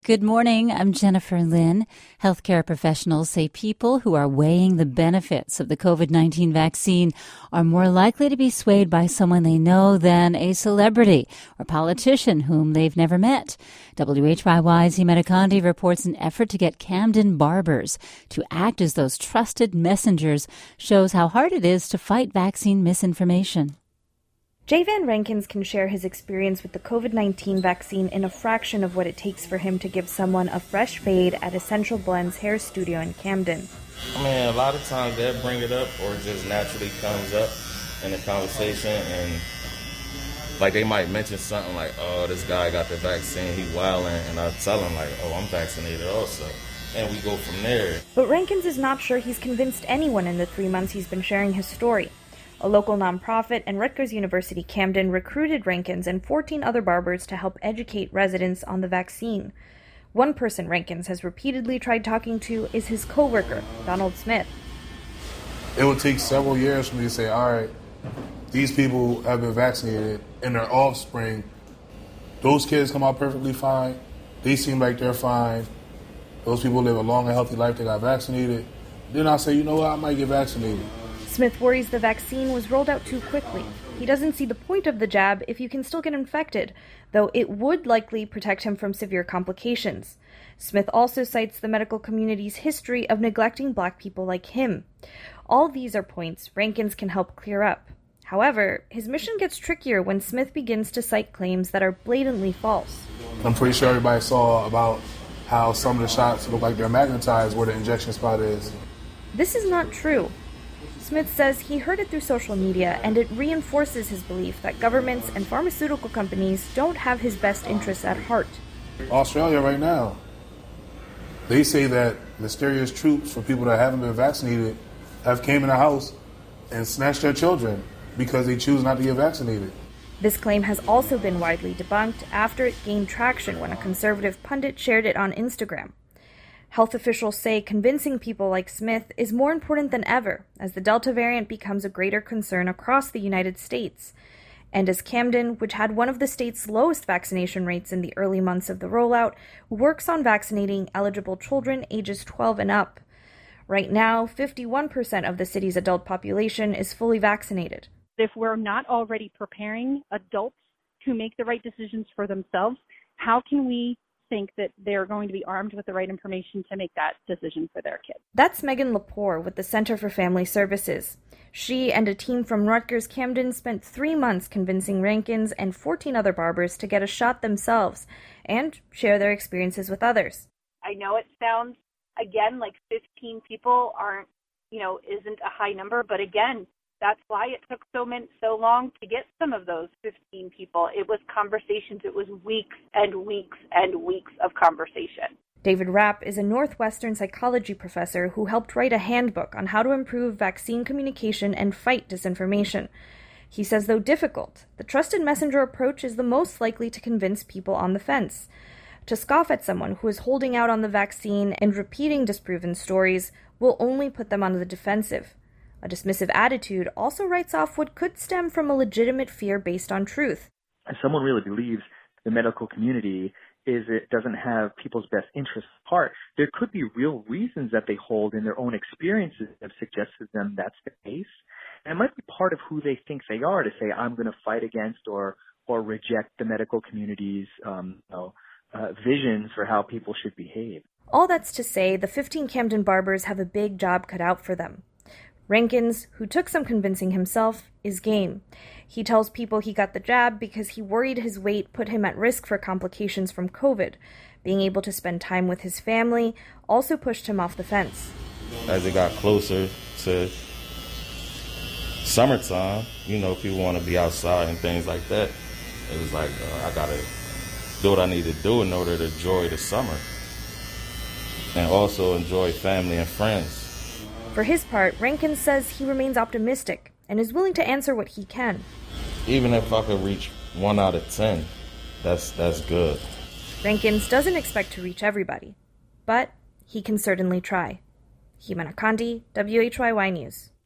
Good morning. I'm Jennifer Lynn. Healthcare professionals say people who are weighing the benefits of the COVID-19 vaccine are more likely to be swayed by someone they know than a celebrity or politician whom they've never met. WHYY's Hima Akande reports an effort to get Camden barbers to act as those trusted messengers shows how hard it is to fight vaccine misinformation. Jay Van Rankins can share his experience with the COVID-19 vaccine in a fraction of what it takes for him to give someone a fresh fade at Essential Blends hair studio in Camden. I mean, a lot of times they'll bring it up or it just naturally comes up in the conversation, and like they might mention something like, oh, this guy got the vaccine, he wilding, and I tell him like, oh, I'm vaccinated also. And we go from there. But Rankins is not sure he's convinced anyone in the 3 months he's been sharing his story. A local nonprofit and Rutgers University Camden recruited Rankins and 14 other barbers to help educate residents on the vaccine. One person Rankins has repeatedly tried talking to is his coworker, Donald Smith. It would take several years for me to say, all right, these people have been vaccinated and their offspring, those kids come out perfectly fine. They seem like they're fine. Those people live a long and healthy life. They got vaccinated. Then I say, you know what, I might get vaccinated. Smith worries the vaccine was rolled out too quickly. He doesn't see the point of the jab if you can still get infected, though it would likely protect him from severe complications. Smith also cites the medical community's history of neglecting Black people like him. All these are points Rankins can help clear up. However, his mission gets trickier when Smith begins to cite claims that are blatantly false. I'm pretty sure everybody saw about how some of the shots look like they're magnetized where the injection spot is. This is not true. Smith says he heard it through social media, and it reinforces his belief that governments and pharmaceutical companies don't have his best interests at heart. Australia right now, they say that mysterious troops for people that haven't been vaccinated have came in the house and snatched their children because they choose not to get vaccinated. This claim has also been widely debunked after it gained traction when a conservative pundit shared it on Instagram. Health officials say convincing people like Smith is more important than ever as the Delta variant becomes a greater concern across the United States. And as Camden, which had one of the state's lowest vaccination rates in the early months of the rollout, works on vaccinating eligible children ages 12 and up. Right now, 51% of the city's adult population is fully vaccinated. If we're not already preparing adults to make the right decisions for themselves, how can we think that they're going to be armed with the right information to make that decision for their kids? That's Megan Lepore with the Center for Family Services. She and a team from Rutgers Camden spent 3 months convincing Rankins and 14 other barbers to get a shot themselves and share their experiences with others. I know it sounds, again, like 15 people isn't a high number, but again, that's why it took so long to get some of those 15 people. It was conversations. It was weeks and weeks and weeks of conversation. David Rapp is a Northwestern psychology professor who helped write a handbook on how to improve vaccine communication and fight disinformation. He says, though difficult, the trusted messenger approach is the most likely to convince people on the fence. To scoff at someone who is holding out on the vaccine and repeating disproven stories will only put them on the defensive. A dismissive attitude also writes off what could stem from a legitimate fear based on truth. If someone really believes the medical community doesn't have people's best interests at heart, there could be real reasons that they hold in their own experiences that have suggested to them that's the case. And it might be part of who they think they are to say, I'm going to fight against or reject the medical community's vision for how people should behave. All that's to say, the 15 Camden barbers have a big job cut out for them. Rankins, who took some convincing himself, is game. He tells people he got the jab because he worried his weight put him at risk for complications from COVID. Being able to spend time with his family also pushed him off the fence. As it got closer to summertime, people want to be outside and things like that. It was like, I got to do what I need to do in order to enjoy the summer and also enjoy family and friends. For his part, Rankins says he remains optimistic and is willing to answer what he can. Even if I could reach 1 out of 10, that's good. Rankins doesn't expect to reach everybody, but he can certainly try. Hima Akande, WHYY News.